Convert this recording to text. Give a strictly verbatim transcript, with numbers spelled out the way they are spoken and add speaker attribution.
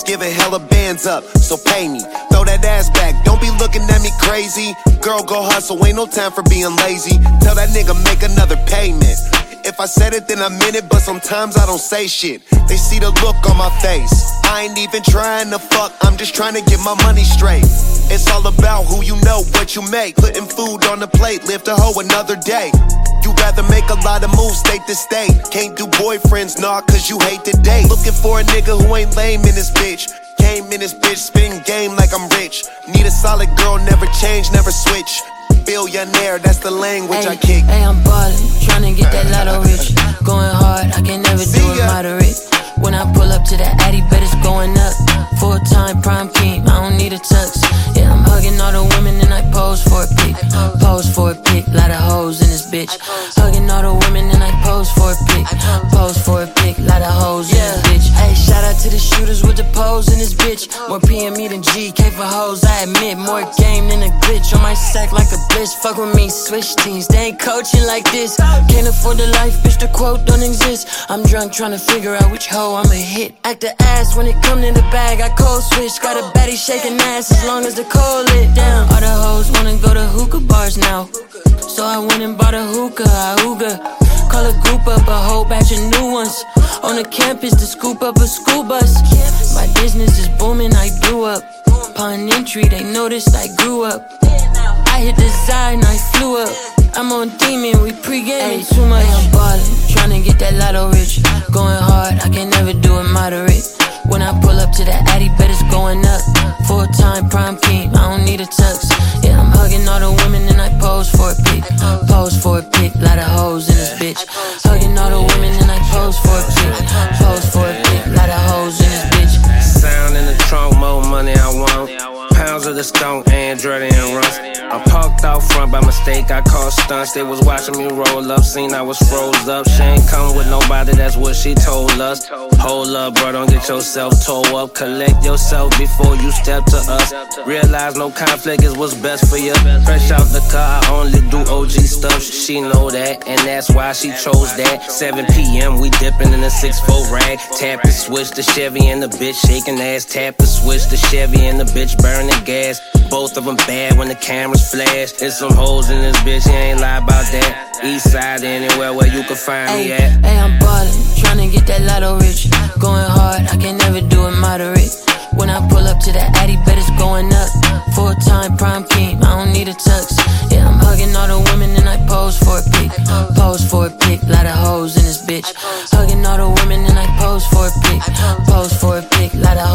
Speaker 1: giving hella bands up, so pay me. Throw that ass back, don't be looking at me crazy. Girl, go hustle, ain't no time for being lazy. Tell that nigga make another payment. If I said it, then I meant it, but sometimes I don't say shit. They see the look on my face. I ain't even trying to fuck, I'm just trying to get my money straight. It's all about who you know, what you make. Putting food on the plate, live to hoe another day. You rather make a lot of moves state to state. Can't do boyfriends, nah, cause you hate the date. Looking for a nigga who ain't lame in this bitch. Came in this bitch, spin game like I'm rich. Need a solid girl, never change, never switch. Billionaire, that's the language
Speaker 2: ay,
Speaker 1: I kick.
Speaker 2: Hey, I'm ballin', tryna get that lotto rich. Going hard, I can never do it moderate. When I pull up to that Addy, bet it's going up. Full time prime king, I don't need a tux. Yeah, I'm hugging all the women and I pose for a pic. Pose for a pic, lot of hoes in this bitch. Hugging all the women and I pose for a pic. Pose for a pic, lot of hoes in this bitch. Hey, shout out to the shooters with the pose in this bitch. More P M E than G K for hoes, I admit. More game than a glitch on my sack like a bliss. Fuck with me, switch teams, they ain't coaching like this. Can't afford the life, bitch, the quote don't exist. I'm drunk trying to figure out which hoe I'ma hit. Act the ass when it come to the bag, I cold switch. Got a baddie shaking ass as long as the cold lit down. All the hoes wanna go to hookah bars now, so I went and bought a hookah, a hookah. Call a group up, a whole batch of new ones. On the campus to scoop up a school bus. My business is booming, I blew up. Upon entry, they noticed I grew up. I hit the side and I flew up. I'm on demon, we pre-gaming too much. Hey, I'm ballin', tryna get that lotto rich. Going hard, I can never do it moderate. When I pull up to that Addy, bet it's going up. Full time prime king, I don't need a tux. Yeah, I'm hugging all the women and I pose for a pic. Pose for a pic, lot of hoes in this bitch. Hugging all the women and I pose for a pic. Pose for a pic, lot of hoes in this bitch.
Speaker 3: Sound in the trunk, more money I want. Pounds of the stone, Android and runs. I parked out front by mistake, I called stunts. They was watching me roll up, seen I was froze up. She ain't come with nobody, that's what she told us. Hold up, bro, don't get yourself tore up. Collect yourself before you step to us. Realize no conflict is what's best for you. Fresh out the car, I only do O G stuff. She know that, and that's why she chose that. seven P M, we dipping in a six four rag. Tap the switch, the Chevy and the bitch shaking ass. Tap the switch, the Chevy and the bitch burning gas. Both of them bad when the cameras flash. There's some hoes in this bitch, he ain't lie about that. East side, anywhere where you can find
Speaker 2: ay,
Speaker 3: me at.
Speaker 2: Hey, I'm ballin', tryna get that lotto rich. Going hard, I can never do it moderate. When I pull up to that Addy, bet it's going up. Full time prime king, I don't need a tux. Yeah, I'm hugging all the women and I pose for a pic. Pose for a pic, lot of hoes in this bitch. Hugging all the women and I pose for a pic. Pose for a pic, lot of